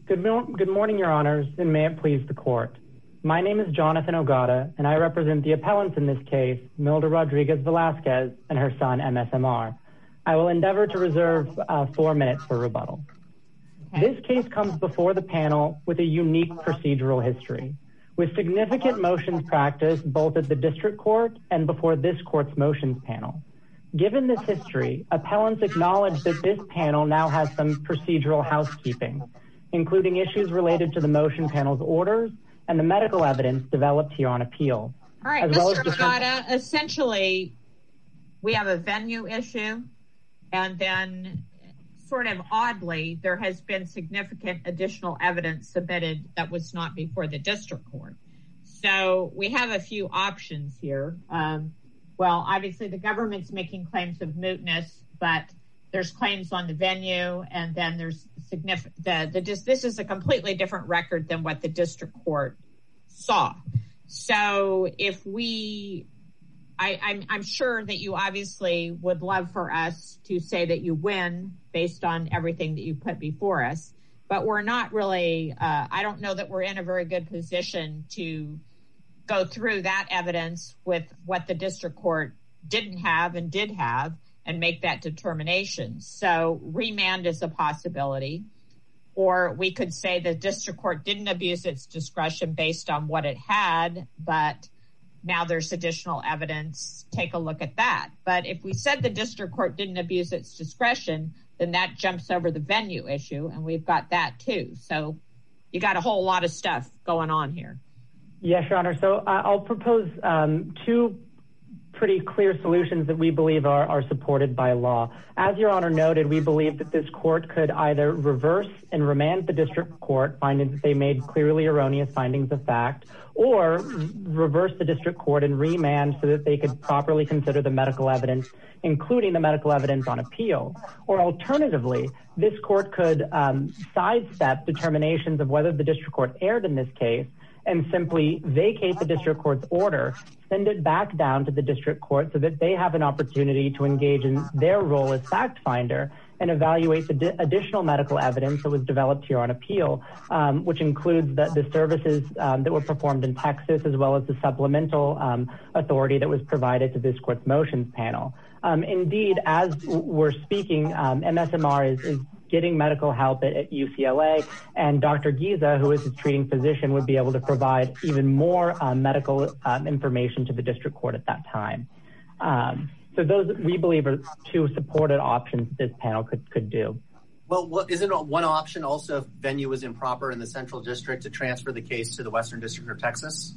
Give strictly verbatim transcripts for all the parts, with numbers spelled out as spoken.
Good, mo- good morning, Your Honors, and may it please the Court. My name is Jonathan Ogata, and I represent the appellants in this case, Milda Rodriguez-Velasquez and her son, M S M R. I will endeavor to reserve uh, four minutes for rebuttal. Okay. This case comes before the panel with a unique procedural history, with significant motions practiced both at the district court and before this court's motions panel. Given this history, appellants acknowledge that this panel now has some procedural housekeeping, including issues related to the motion panel's orders and the medical evidence developed here on appeal. All right, Mister Ogata, essentially, we have a venue issue, and then sort of oddly, there has been significant additional evidence submitted that was not before the district court. So we have a few options here. Um, well, obviously, the government's making claims of mootness, but there's claims on the venue, and then there's significant. The, the this is a completely different record than what the district court saw. So if we, I, I'm, I'm sure that you obviously would love for us to say that you win based on everything that you put before us, but we're not really. Uh, I don't know that we're in a very good position to go through that evidence with what the district court didn't have and did have and make that determination. So remand is a possibility, or we could say the district court didn't abuse its discretion based on what it had, but now there's additional evidence. Take a look at that. But if we said the district court didn't abuse its discretion, then that jumps over the venue issue, and we've got that too. So you got a whole lot of stuff going on here. Yes, Your Honor. So uh, I'll propose um, two pretty clear solutions that we believe are, are supported by law. As Your Honor noted, we believe that this court could either reverse and remand the district court, finding that they made clearly erroneous findings of fact, or reverse the district court and remand so that they could properly consider the medical evidence, including the medical evidence on appeal. Or alternatively, this court could um, sidestep determinations of whether the district court erred in this case and simply vacate the district court's order, send it back down to the district court so that they have an opportunity to engage in their role as fact finder and evaluate the di- additional medical evidence that was developed here on appeal, um, which includes the, the services um, that were performed in Texas, as well as the supplemental um, authority that was provided to this court's motions panel. Um, indeed, as we're speaking, um, M S M R is, is getting medical help at, at U C L A, and Doctor Giza, who is his treating physician, would be able to provide even more um, medical um, information to the district court at that time. Um, so those, we believe, are two supported options this panel could, could do. Well, what, isn't one option also if venue was improper in the Central District to transfer the case to the Western District of Texas?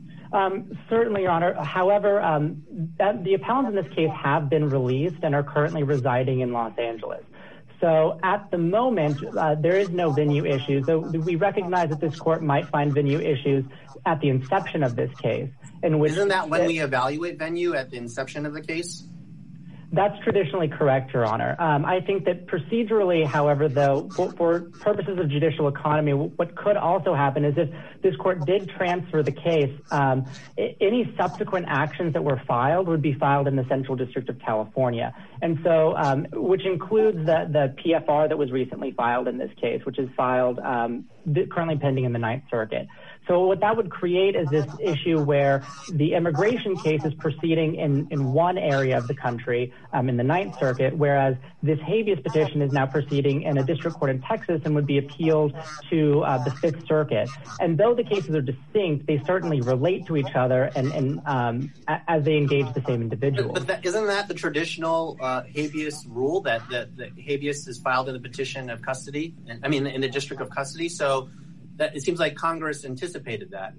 Um, certainly, Your Honor. However, um, that, the appellants in this case have been released and are currently residing in Los Angeles. So at the moment, uh, there is no venue issue. So we recognize that this court might find venue issues at the inception of this case. In which Isn't that when it, we evaluate venue, at the inception of the case? That's traditionally correct, Your Honor. Um, I think that procedurally, however, though, for, for purposes of judicial economy, what could also happen is if this court did transfer the case, um, any subsequent actions that were filed would be filed in the Central District of California. And so, um, which includes the, the P F R that was recently filed in this case, which is filed um, currently pending in the Ninth Circuit. So what that would create is this issue where the immigration case is proceeding in, in one area of the country, um, in the Ninth Circuit, whereas this habeas petition is now proceeding in a district court in Texas and would be appealed to uh, the Fifth Circuit. And though the cases are distinct, they certainly relate to each other and, and um, a, as they engage the same individuals. But, but that, isn't that the traditional uh, habeas rule, that, that, that habeas is filed in the petition of custody? I mean, in the district of custody? So that, it seems like Congress anticipated that.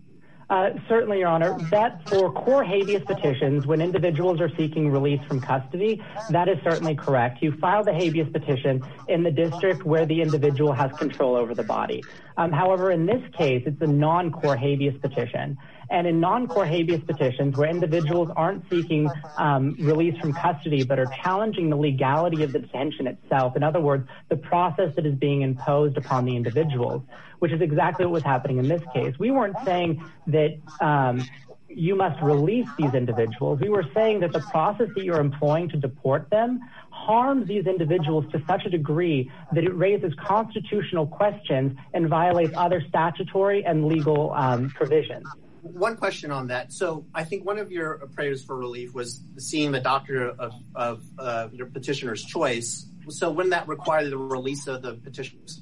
Uh, certainly, Your Honor. That for core habeas petitions, when individuals are seeking release from custody, that is certainly correct. You file the habeas petition in the district where the individual has control over the body. Um, however, in this case, it's a non-core habeas petition. And in non-core habeas petitions where individuals aren't seeking um, release from custody but are challenging the legality of the detention itself, in other words, the process that is being imposed upon the individuals, which is exactly what was happening in this case. We weren't saying that um, you must release these individuals. We were saying that the process that you're employing to deport them harms these individuals to such a degree that it raises constitutional questions and violates other statutory and legal um, provisions. One question on that. So I think one of your prayers for relief was seeing the doctor of, of uh, your petitioner's choice. So wouldn't that require the release of the petitioners?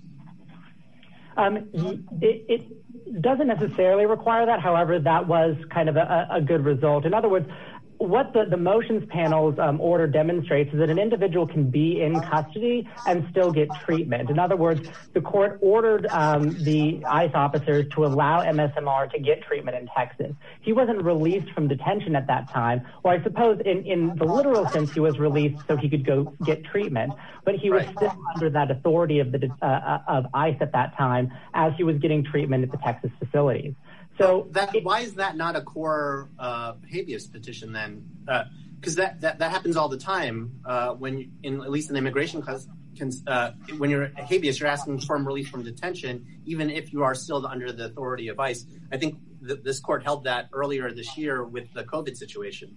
Um, it, it doesn't necessarily require that. However, that was kind of a, a good result. In other words, what the, the motions panel's um, order demonstrates is that an individual can be in custody and still get treatment. In other words, the court ordered um, the ICE officers to allow M S M R to get treatment in Texas. He wasn't released from detention at that time, or I suppose in, in the literal sense he was released so he could go get treatment, but he was right. still under that authority of the uh, of ICE at that time as he was getting treatment at the Texas facilities. So that, why is that not a core uh, habeas petition then? Because uh, that, that that happens all the time uh, when, you, in at least in the immigration class, can, uh, when you're habeas, you're asking for release from detention, even if you are still under the authority of ICE. I think th- this court held that earlier this year with the COVID situation.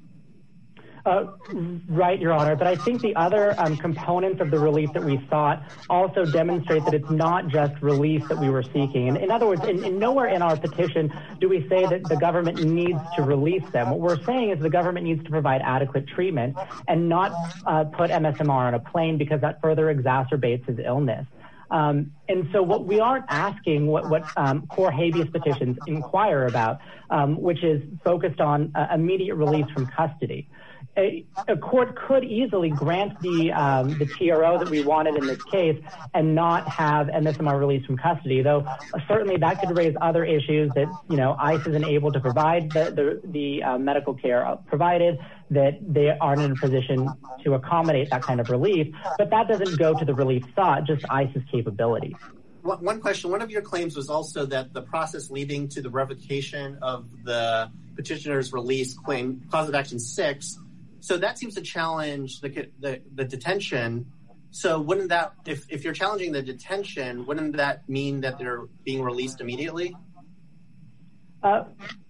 Uh, right, Your Honor. But I think the other um, components of the relief that we sought also demonstrate that it's not just relief that we were seeking. In, in other words, in, in nowhere in our petition do we say that the government needs to release them. What we're saying is the government needs to provide adequate treatment and not uh, put M S M R on a plane because that further exacerbates his illness. Um, and so what we aren't asking, what, what um, core habeas petitions inquire about, um, which is focused on uh, immediate release from custody. A, a court could easily grant the um, the T R O that we wanted in this case and not have M S M R released from custody, though uh, certainly that could raise other issues that, you know, ICE isn't able to provide the, the, the uh, medical care provided, that they aren't in a position to accommodate that kind of relief. But that doesn't go to the relief sought, just ICE's capabilities. One question, one of your claims was also that the process leading to the revocation of the petitioner's release claim, cause of action six, so that seems to challenge the, the the detention. So wouldn't that, if, if you're challenging the detention, wouldn't that mean that they're being released immediately? Uh,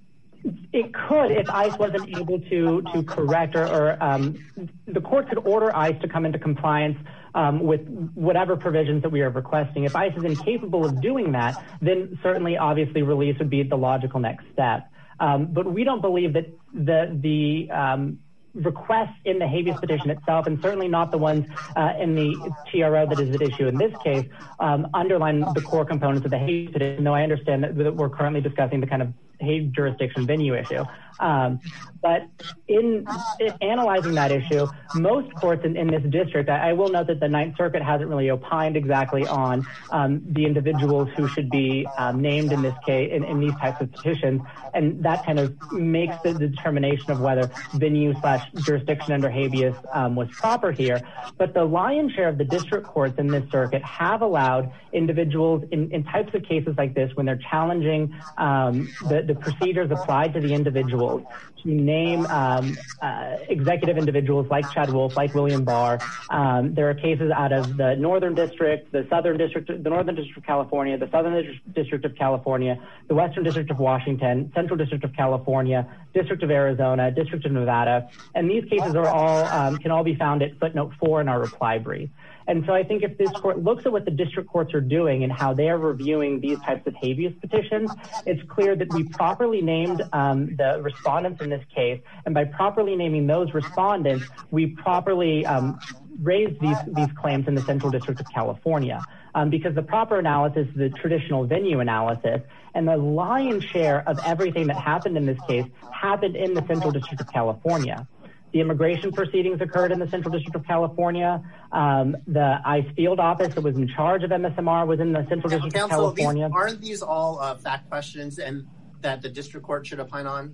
it could if ICE wasn't able to to correct or, or um, the court could order ICE to come into compliance um, with whatever provisions that we are requesting. If ICE is incapable of doing that, then certainly, obviously, release would be the logical next step. Um, but we don't believe that the the um, requests in the habeas petition itself, and certainly not the ones uh, in the T R O that is at issue in this case, um, underline the core components of the habeas petition, though I understand that, that we're currently discussing the kind of habeas jurisdiction venue issue. Um, but in, in analyzing that issue, most courts in, in this district, I, I will note that the Ninth Circuit hasn't really opined exactly on um, the individuals who should be um, named in this case, in, in these types of petitions, and that kind of makes the determination of whether venue slash jurisdiction under habeas um, was proper here. But the lion's share of the district courts in this circuit have allowed individuals in, in types of cases like this, when they're challenging um, the, the procedures applied to the individuals, to name um, uh, executive individuals like Chad Wolf, like William Barr. Um, there are cases out of the Northern District, the Southern District, the Northern District of California, the Southern District of California, the Western District of Washington, Central District of California, District of Arizona, District of Nevada, and these cases are all um, can all be found at footnote four in our reply brief. And so I think if this court looks at what the district courts are doing and how they are reviewing these types of habeas petitions, it's clear that we properly named um, the respondents in this case. And by properly naming those respondents, we properly um, raised these, these claims in the Central District of California. Um, because the proper analysis is the traditional venue analysis, and the lion's share of everything that happened in this case happened in the Central District of California. The immigration proceedings occurred in the Central District of California. Um, the ICE field office that was in charge of M S M R was in the Central District Counsel, of California. These, aren't these all uh, fact questions and that the district court should opine on?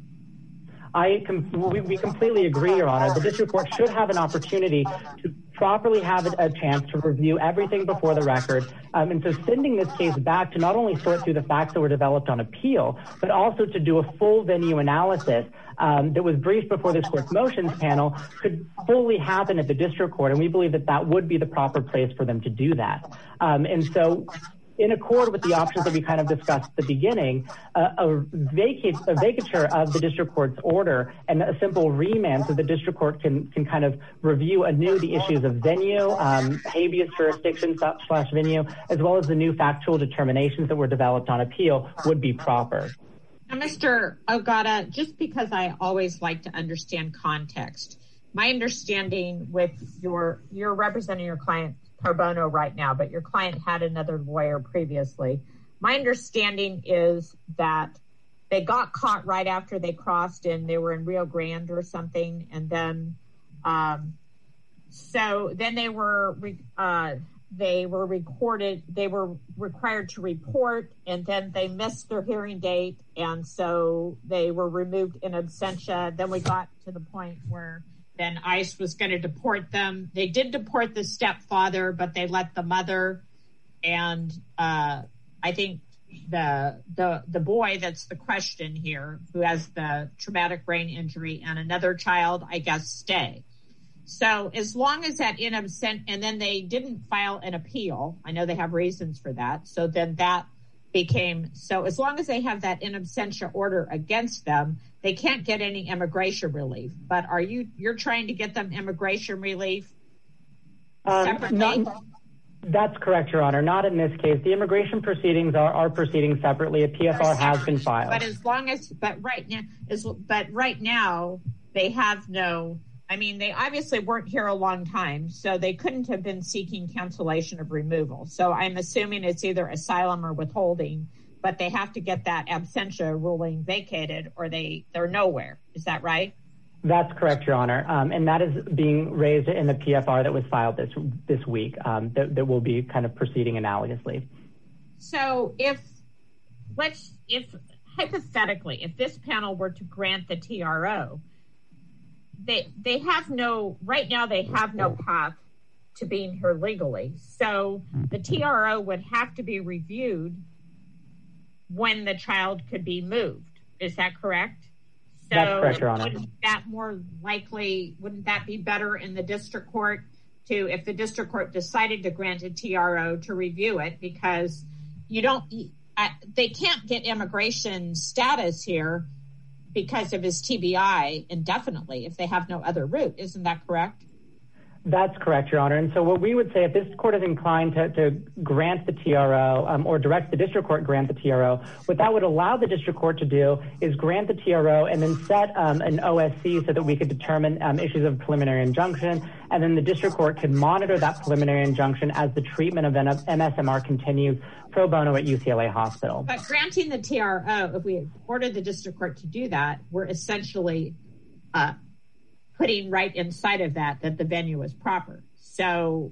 I com- we, we completely agree, Your Honor. The district court should have an opportunity to properly have a chance to review everything before the record. Um, and so sending this case back to not only sort through the facts that were developed on appeal, but also to do a full venue analysis um, that was briefed before this court's motions panel could fully happen at the district court. And we believe that that would be the proper place for them to do that. Um, and so in accord with the options that we kind of discussed at the beginning, uh, a, vacate, a vacature of the district court's order and a simple remand so the district court can, can kind of review anew the issues of venue, um, habeas jurisdiction slash venue, as well as the new factual determinations that were developed on appeal would be proper. Now, Mister Ogata, just because I always like to understand context, my understanding with your, you're representing your client pro bono right now, but your client had another lawyer previously. My understanding is that they got caught right after they crossed in, they were in Rio Grande or something. And then, um, so then they were, uh, they were recorded, they were required to report, and then they missed their hearing date. And so they were removed in absentia. Then we got to the point where then ICE was going to deport them. They did deport the stepfather, but they let the mother and uh, I think the the the boy that's the question here, who has the traumatic brain injury, and another child, I guess, stay. So as long as that in absent, and then they didn't file an appeal. I know they have reasons for that. So then that became, so as long as they have that in absentia order against them, they can't get any immigration relief. But are you, you're trying to get them immigration relief separately? Um, not, that's correct, Your Honor. Not in this case. The immigration proceedings are, are proceeding separately. A P S R has been filed. But as long as, but right now, is, but right now they have no, I mean, they obviously weren't here a long time, so they couldn't have been seeking cancellation of removal. So I'm assuming it's either asylum or withholding, but they have to get that absentia ruling vacated or they, they're nowhere. Is that right? That's correct, Your Honor. Um, and that is being raised in the P F R that was filed this this week um, that, that will be kind of proceeding analogously. So if, let's, if hypothetically, if this panel were to grant the T R O, They they have no, right now they have no path to being here legally. So the T R O would have to be reviewed when the child could be moved. Is that correct? So That's correct, Your Honor. Wouldn't that more likely, wouldn't that be better in the district court to, if the district court decided to grant a T R O, to review it? Because you don't, uh, they can't get immigration status here because of his T B I indefinitely if they have no other route. Isn't that correct? That's correct, Your Honor. And so what we would say, if this court is inclined to, to grant the T R O um, or direct the district court grant the T R O, what that would allow the district court to do is grant the T R O and then set um, an O S C so that we could determine um, issues of preliminary injunction. And then the district court could monitor that preliminary injunction as the treatment of M S M R continues pro bono at U C L A Hospital. But granting the T R O, if we ordered the district court to do that, we're essentially uh, putting right inside of that, that the venue is proper. So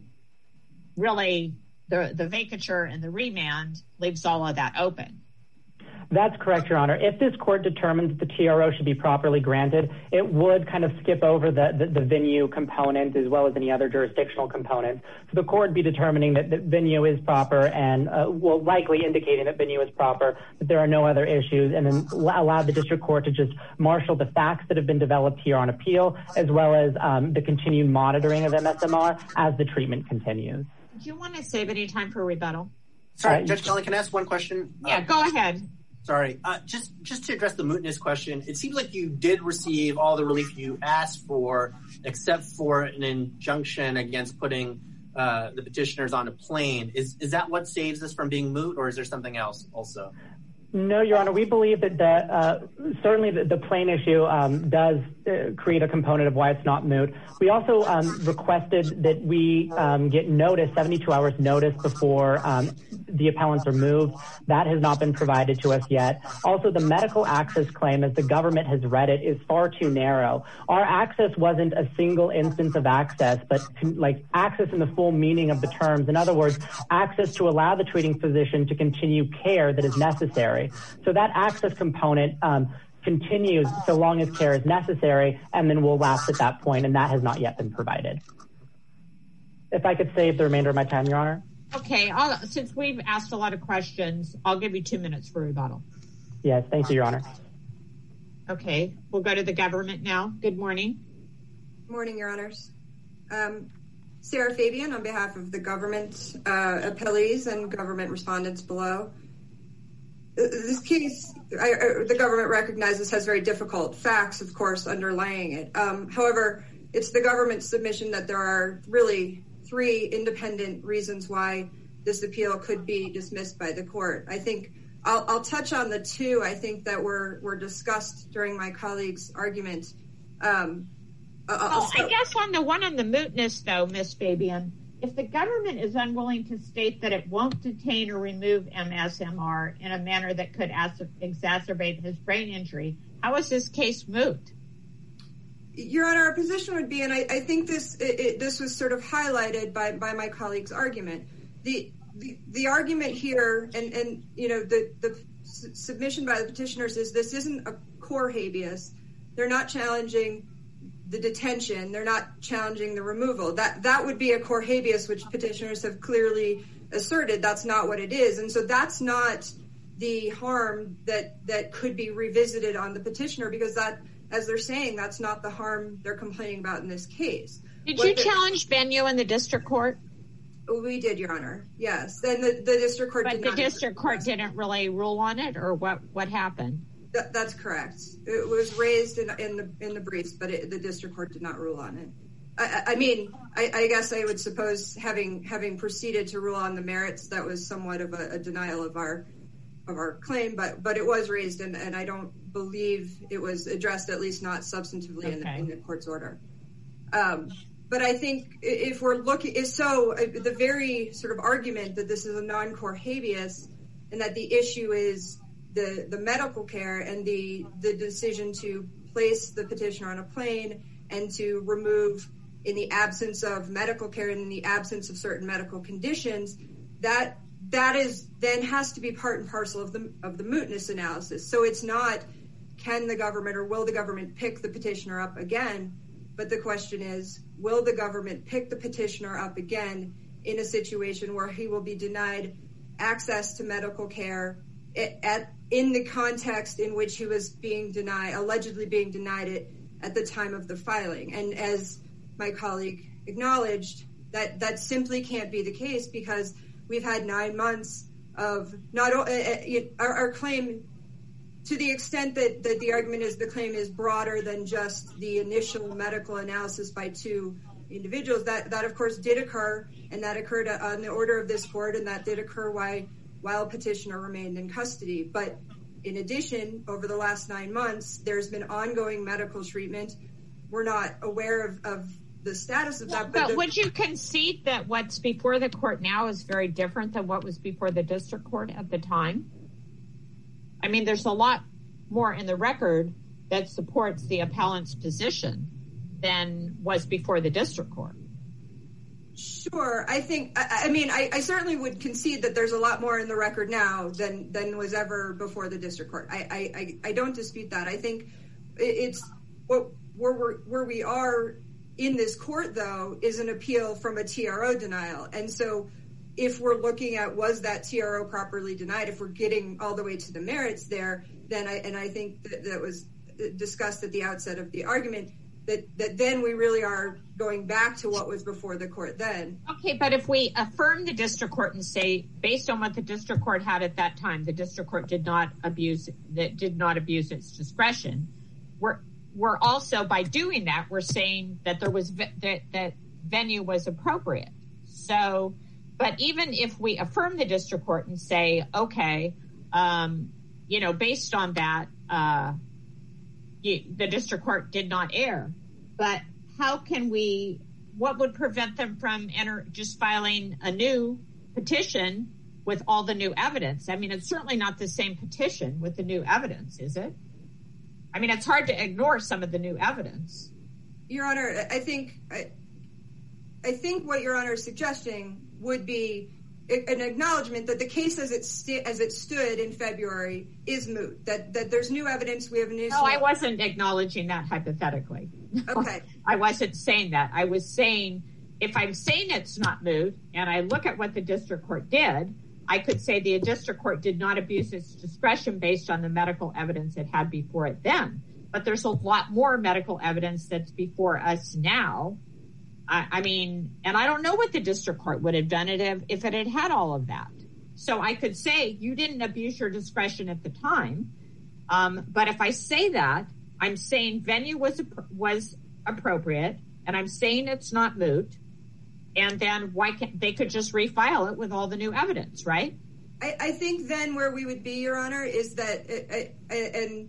really the, the vacature and the remand leaves all of that open. That's correct, Your Honor. If this court determines that the T R O should be properly granted, it would kind of skip over the, the, the venue component as well as any other jurisdictional components. So the court would be determining that, that venue is proper and uh, will likely indicating that venue is proper, that there are no other issues, and then allow the district court to just marshal the facts that have been developed here on appeal, as well as um, the continued monitoring of M S M R as the treatment continues. Do you want to save any time for rebuttal? Sorry, Uh, Judge Kelly, can I ask one question? Yeah, uh, go ahead. Sorry, uh, just just to address the mootness question, it seems like you did receive all the relief you asked for, except for an injunction against putting uh, the petitioners on a plane. Is is that what saves us from being moot, or is there something else also? No, Your Honor. We believe that the, uh, certainly the, the plane issue um, does uh, create a component of why it's not moot. We also um, requested that we um, get notice, seventy-two hours notice before um, the appellants are moved. That has not been provided to us yet. Also, the medical access claim, as the government has read it, is far too narrow. Our access wasn't a single instance of access, but like access in the full meaning of the terms. In other words, access to allow the treating physician to continue care that is necessary. So that access component um, continues so long as care is necessary, and then will lapse at that point, and that has not yet been provided. If I could save the remainder of my time, Your Honor. Okay, I'll, since we've asked a lot of questions, I'll give you two minutes for rebuttal. Yes, thank you, Your Honor. Okay, we'll go to the government now. Good morning. Good morning, Your Honors. Um, Sarah Fabian on behalf of the government uh, appellees and government respondents below. This case, I, I, the government recognizes, has very difficult facts, of course, underlying it. Um, however, it's the government's submission that there are really three independent reasons why this appeal could be dismissed by the court. I think I'll, I'll touch on the two I think that were, were discussed during my colleague's argument. Um, well, I guess on the one on the mootness, though, Miz Fabian, if the government is unwilling to state that it won't detain or remove M S M R in a manner that could as- exacerbate his brain injury, how is this case moot? Your Honor, our position would be, and I, I think this it, it, this was sort of highlighted by, by my colleague's argument. The, the the argument here, and, and you know, the, the submission by the petitioners is this isn't a core habeas. They're not challenging the detention. They're not challenging the removal. That that would be a core habeas, which petitioners have clearly asserted. That's not what it is. And so that's not the harm that, that could be revisited on the petitioner, because that, as they're saying, that's not the harm they're complaining about in this case. Did what you the, challenge venue in the district court? We did, Your Honor. Yes. And the, the district court but did the not. the district court didn't really rule on it, or what, what happened? That, that's correct. It was raised in, in the in the briefs, but it, the district court did not rule on it. I, I mean, I, I guess I would suppose having having proceeded to rule on the merits, that was somewhat of a, a denial of our of our claim, but but it was raised, and, and I don't believe it was addressed, at least not substantively, okay. in, the, in the court's order. Um, but I think if we're looking, so the very sort of argument that this is a non-core habeas and that the issue is the, the medical care and the, the decision to place the petitioner on a plane and to remove in the absence of medical care and in the absence of certain medical conditions, that that is then has to be part and parcel of the of the mootness analysis. So it's not can the government or will the government pick the petitioner up again, but the question is, will the government pick the petitioner up again in a situation where he will be denied access to medical care at, at in the context in which he was being denied, allegedly being denied it at the time of the filing. And as my colleague acknowledged, that that simply can't be the case, because we've had nine months of not uh, uh, our, our claim, to the extent that, that the argument is the claim is broader than just the initial medical analysis by two individuals. That, that of course, did occur, and that occurred on the order of this court, and that did occur while, while petitioner remained in custody. But in addition, over the last nine months, there's been ongoing medical treatment. We're not aware of, of the status of that. But, but the, would you concede that what's before the court now is very different than what was before the district court at the time? I mean, there's a lot more in the record that supports the appellant's position than was before the district court. Sure. I think, I, I mean, I, I certainly would concede that there's a lot more in the record now than, than was ever before the district court. I, I, I don't dispute that. I think it's what where, we're, where we are in this court, though, is an appeal from a T R O denial. And so if we're looking at was that T R O properly denied, if we're getting all the way to the merits there, then I, and I think that, that was discussed at the outset of the argument, that, that then we really are going back to what was before the court then. Okay, but if we affirm the district court and say, based on what the district court had at that time, the district court did not abuse, that did not abuse its discretion, we're we're also, by doing that, we're saying that there was that, that venue was appropriate. So, but even if we affirm the district court and say, okay, um, you know, based on that, uh, you, the district court did not err. But how can we? What would prevent them from enter just filing a new petition with all the new evidence? I mean, it's certainly not the same petition with the new evidence, is it? I mean, it's hard to ignore some of the new evidence. Your Honor, I think I, I think what Your Honor is suggesting would be an acknowledgement that the case as it st- as it stood in February is moot. That that there's new evidence. We have new. No, I wasn't acknowledging that hypothetically. Okay, I wasn't saying that. I was saying if I'm saying it's not moot, and I look at what the district court did, I could say the district court did not abuse its discretion based on the medical evidence it had before it then. But there's a lot more medical evidence that's before us now I, I mean, and I don't know what the district court would have done it if, if it had had all of that. So I could say you didn't abuse your discretion at the time. Um, but if I say that, I'm saying venue was was appropriate, and I'm saying it's not moot. And then why can't they could just refile it with all the new evidence, right? I, I think then where we would be, Your Honor, is that uh, uh, and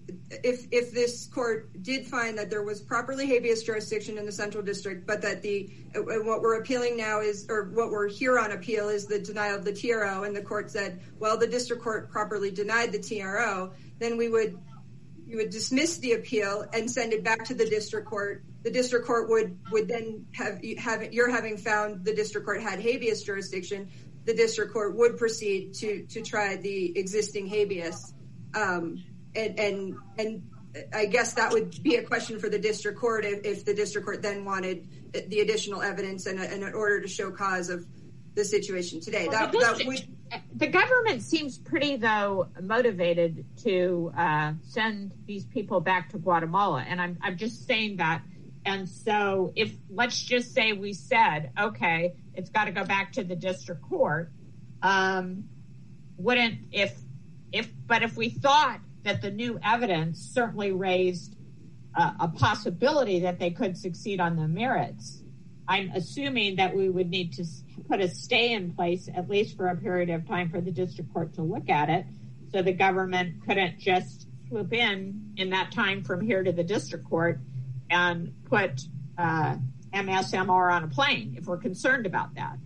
if if this court did find that there was properly habeas jurisdiction in the Central District, but that the uh, what we're appealing now is, or what we're here on appeal is the denial of the T R O, and the court said, well, the district court properly denied the T R O, then we would you would dismiss the appeal and send it back to the district court. The district court would would then have have you're having found the district court had habeas jurisdiction. The district court would proceed to to try the existing habeas. Um, And, and and I guess that would be a question for the district court if, if the district court then wanted the additional evidence and in order to show cause of the situation today. Well, that, the, that would... the government seems pretty, though, motivated to uh, send these people back to Guatemala. And I'm I'm just saying that. And so if let's just say we said, OK, it's got to go back to the district court. Um, wouldn't if if but if we thought that the new evidence certainly raised uh, a possibility that they could succeed on the merits, I'm assuming that we would need to put a stay in place, at least for a period of time, for the district court to look at it, so the government couldn't just swoop in in that time from here to the district court and put uh, M S M R on a plane, if we're concerned about that.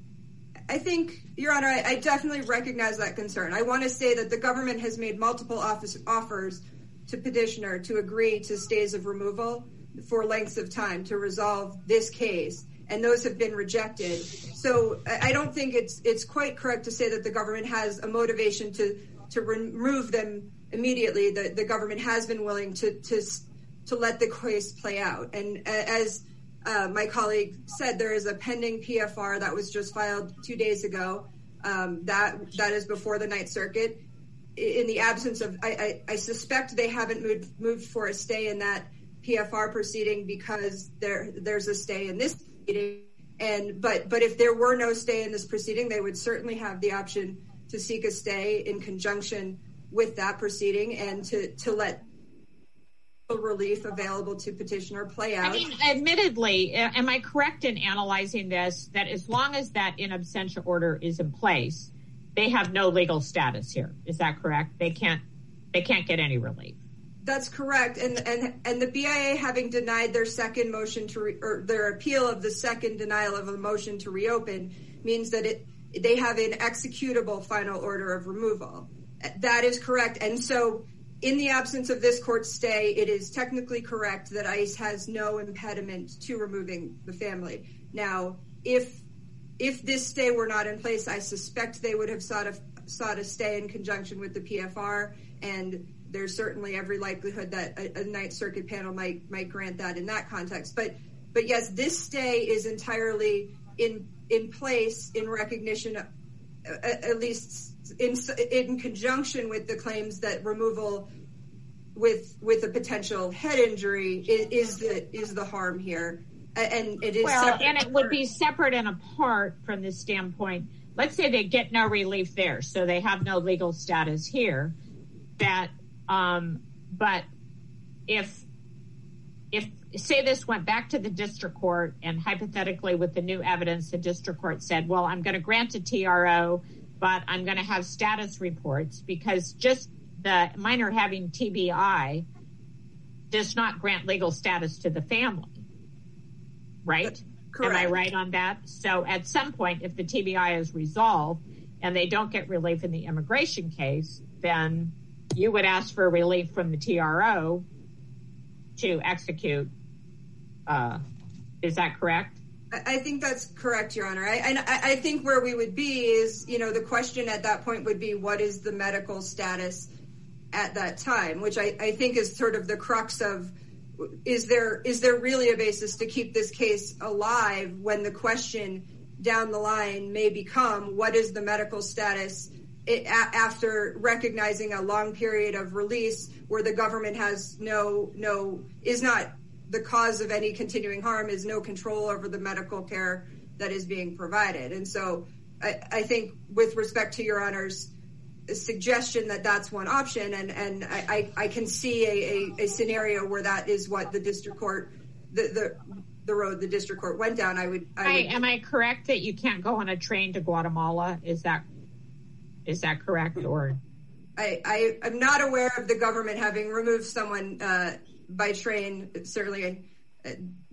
I think, Your Honor, I, I definitely recognize that concern. I want to say that the government has made multiple office, offers to petitioner to agree to stays of removal for lengths of time to resolve this case, and those have been rejected. So I, I don't think it's it's quite correct to say that the government has a motivation to to remove them immediately. The, the government has been willing to to to let the case play out, and as Uh, my colleague said, there is a pending P F R that was just filed two days ago. Um, that that is before the Ninth Circuit. In the absence of, I, I, I suspect they haven't moved moved for a stay in that P F R proceeding because there there's a stay in this proceeding. And but but if there were no stay in this proceeding, they would certainly have the option to seek a stay in conjunction with that proceeding and to to let relief available to petitioner play out. I mean, admittedly, am I correct in analyzing this, that as long as that in absentia order is in place, they have no legal status here? Is that correct? They can't they can't get any relief. That's correct. And and and the B I A, having denied their second motion to re, or their appeal of the second denial of a motion to reopen, means that it they have an executable final order of removal. That is correct. And so in the absence of this court stay, it is technically correct that ICE has no impediment to removing the family. Now, if if this stay were not in place, I suspect they would have sought a, sought a stay in conjunction with the P F R, and there's certainly every likelihood that a, a Ninth Circuit panel might might grant that in that context. But but yes, this stay is entirely in in place in recognition, of, at, at least in in conjunction with the claims that removal with with a potential head injury is, is the is the harm here, and it is well, and it would be separate and apart from this standpoint. Let's say they get no relief there, so they have no legal status here. That, um, but if if say this went back to the district court, and hypothetically with the new evidence, the district court said, "Well, I'm going to grant a T R O, but I'm going to have status reports," because just the minor having T B I does not grant legal status to the family, right? Correct. Am I right on that? So at some point, if the T B I is resolved and they don't get relief in the immigration case, then you would ask for relief from the T R O to execute. Uh, is that correct? I think that's correct, Your Honor. I, and I, I think where we would be is, you know, the question at that point would be, what is the medical status at that time? Which I, I think is sort of the crux of, is there is there really a basis to keep this case alive when the question down the line may become, what is the medical status it, a, after recognizing a long period of release where the government has no no is not the cause of any continuing harm is no control over the medical care that is being provided. And so I, I think with respect to Your Honor's suggestion that that's one option, and, and I, I can see a, a, a scenario where that is what the district court, the, the, the road the district court went down, I would... I would I, am I correct that you can't go on a train to Guatemala? Is that is that correct? Or I, I, I'm not aware of the government having removed someone uh, by train, certainly uh,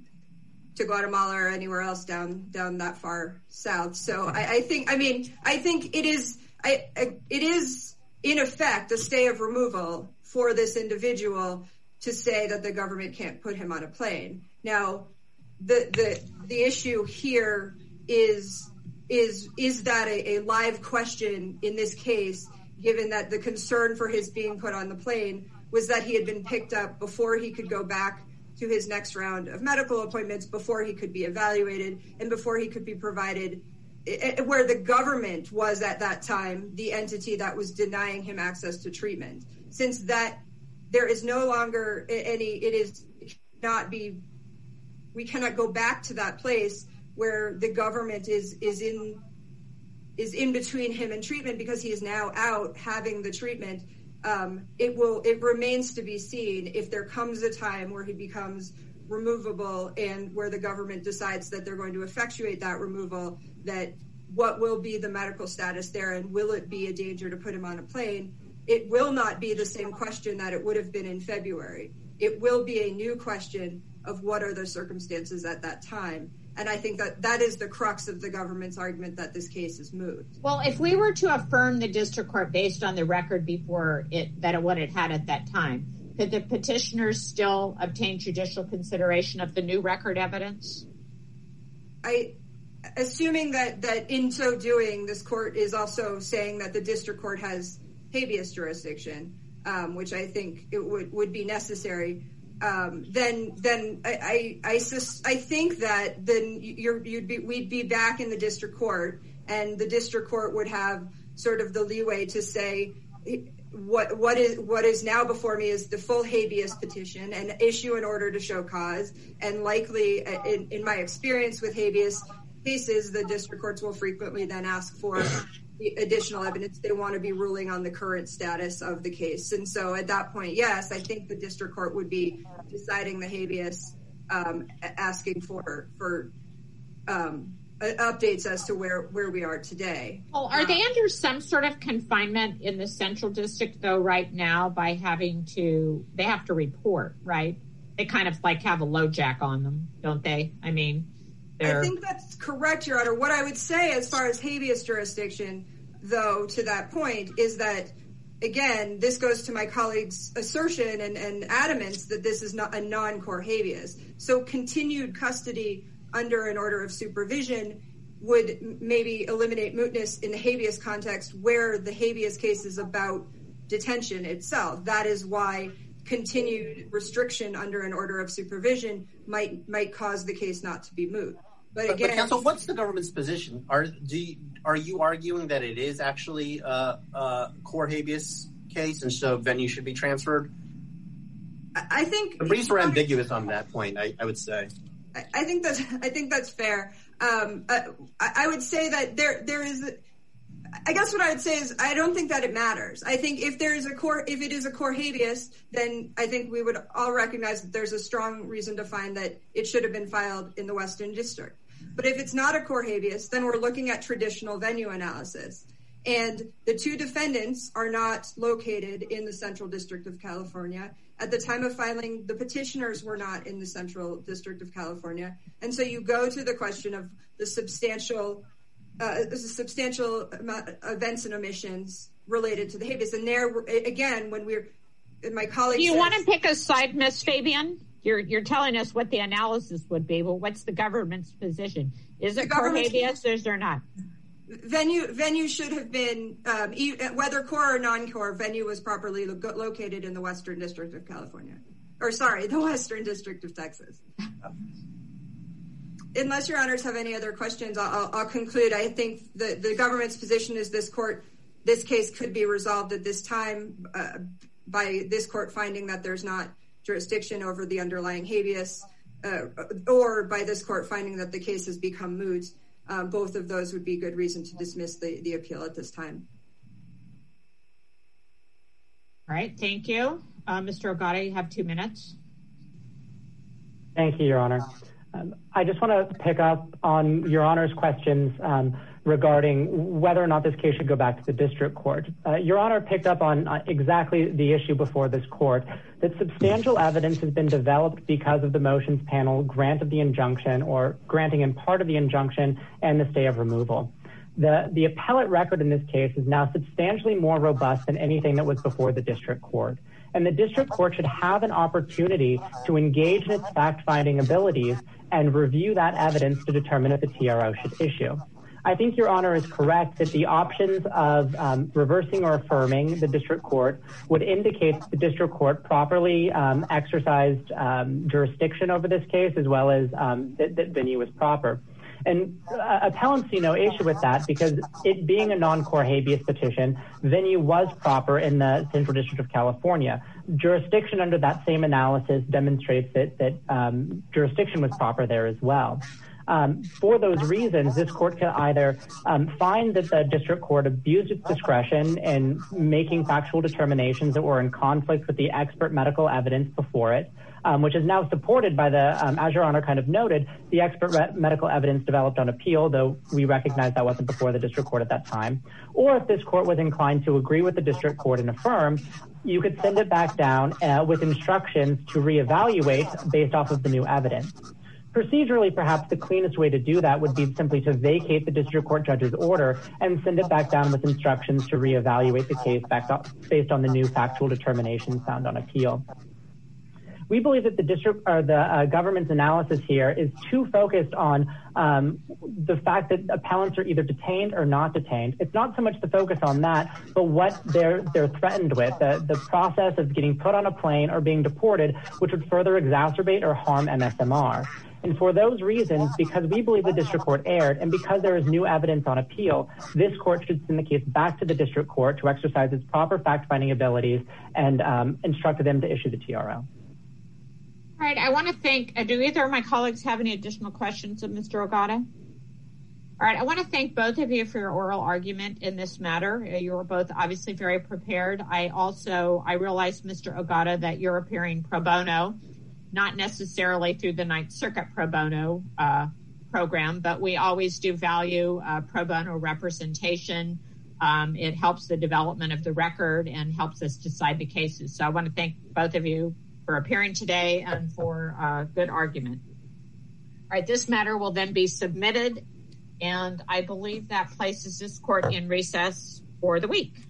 to Guatemala or anywhere else down down that far south. So I, I think, I mean, I think it is, I, I, it is in effect a stay of removal for this individual to say that the government can't put him on a plane. Now, the the the issue here is is is that a, a live question in this case, given that the concern for his being put on the plane was that he had been picked up before he could go back to his next round of medical appointments, before he could be evaluated, and before he could be provided, where the government was at that time the entity that was denying him access to treatment. Since that there is no longer any, it is it cannot be, we cannot go back to that place where the government is is in is in between him and treatment because he is now out having the treatment. Um, it will it remains to be seen if there comes a time where he becomes removable and where the government decides that they're going to effectuate that removal, that what will be the medical status there, and will it be a danger to put him on a plane? It will not be the same question that it would have been in February. It will be a new question of what are the circumstances at that time. And I think that that is the crux of the government's argument that this case is moot. Well, if we were to affirm the district court based on the record before it, that what it had at that time, could the petitioners still obtain judicial consideration of the new record evidence? I, assuming that, that in so doing, this court is also saying that the district court has habeas jurisdiction, um, which I think it would, would be necessary. Um, then, then I, I, I, sus- I think that then you're, you'd be, we'd be back in the district court, and the district court would have sort of the leeway to say what, what is, what is now before me is the full habeas petition and issue an order to show cause. And likely, in, in my experience with habeas cases, the district courts will frequently then ask for additional evidence. They want to be ruling on the current status of the case. And so at that point, yes, I think the district court would be deciding the habeas, um, asking for for um, updates as to where, where we are today. Well, are they under some sort of confinement in the central district, though, right now, by having to, they have to report, right? They kind of like have a LoJack on them, don't they? I mean, I think that's correct, Your Honor. What I would say as far as habeas jurisdiction, though, to that point, is that, again, this goes to my colleague's assertion and, and adamance that this is not a non-core habeas. So continued custody under an order of supervision would maybe eliminate mootness in the habeas context where the habeas case is about detention itself. That is why continued restriction under an order of supervision might might cause the case not to be moot. But again, but, but counsel, what's the government's position? Are do you, are you arguing that it is actually a, a core habeas case, and so venue should be transferred? I think the briefs were ambiguous on that point. I, I would say. I, I think that's I think that's fair. Um, I, I would say that there there is. I guess what I would say is I don't think that it matters. I think if there is a core, if it is a core habeas, then I think we would all recognize that there's a strong reason to find that it should have been filed in the Western District. But if it's not a core habeas, then we're looking at traditional venue analysis. And the two defendants are not located in the Central District of California. At the time of filing, the petitioners were not in the Central District of California. And so you go to the question of the substantial Uh, there's a substantial amount of events and omissions related to the habeas. And there, again, when we're, my colleague Do you says, want to pick a side, Miz Fabian? You're you're telling us what the analysis would be, but what's the government's position? Is it core habeas or is there not? Venue, venue should have been, um, whether core or non-core, venue was properly lo- located in the Western District of California. Or sorry, the Western District of Texas. Unless your honors have any other questions, I'll, I'll conclude. I think the, the government's position is this court, this case could be resolved at this time uh, by this court finding that there's not jurisdiction over the underlying habeas, uh, or by this court finding that the case has become moot. Um, both of those would be good reason to dismiss the, the appeal at this time. All right, thank you. Uh, Mister Ogata, you have two minutes. Thank you, Your Honor. Um, I just want to pick up on Your Honor's questions um, regarding whether or not this case should go back to the district court. Uh, Your Honor picked up on uh, exactly the issue before this court, that substantial evidence has been developed because of the motions panel grant of the injunction or granting in part of the injunction and the stay of removal. The, the appellate record in this case is now substantially more robust than anything that was before the district court. And the district court should have an opportunity to engage in its fact-finding abilities and review that evidence to determine if the T R O should issue. I think Your Honor is correct that the options of um, reversing or affirming the district court would indicate that the district court properly um, exercised um, jurisdiction over this case, as well as um, that, that venue was proper. And uh, appellants see no issue with that because it being a non-core habeas petition, venue was proper in the Central District of California. Jurisdiction under that same analysis demonstrates that, that um, jurisdiction was proper there as well. Um, for those reasons, this court can either um, find that the district court abused its discretion in making factual determinations that were in conflict with the expert medical evidence before it, um, which is now supported by the, um, as Your Honor kind of noted, the expert re- medical evidence developed on appeal, though we recognize that wasn't before the district court at that time. Or if this court was inclined to agree with the district court and affirm, you could send it back down uh, with instructions to reevaluate based off of the new evidence. Procedurally, perhaps the cleanest way to do that would be simply to vacate the district court judge's order and send it back down with instructions to reevaluate the case back up based on the new factual determinations found on appeal. We believe that the district or the uh, government's analysis here is too focused on um, the fact that appellants are either detained or not detained. It's not so much the focus on that, but what they're they're threatened with, the, the process of getting put on a plane or being deported, which would further exacerbate or harm M S M R. And for those reasons, because we believe the district court erred, and because there is new evidence on appeal, this court should send the case back to the district court to exercise its proper fact-finding abilities and um, instruct them to issue the T R O. All right, I want to thank, uh, do either of my colleagues have any additional questions of Mister Ogata? All right, I want to thank both of you for your oral argument in this matter. Uh, you were both obviously very prepared. I also, I realize, Mister Ogata, that you're appearing pro bono, not necessarily through the Ninth Circuit pro bono uh, program, but we always do value uh, pro bono representation. Um, it helps the development of the record and helps us decide the cases. So I want to thank both of you for appearing today and for uh, good argument. All right, this matter will then be submitted, and I believe that places this court in recess for the week.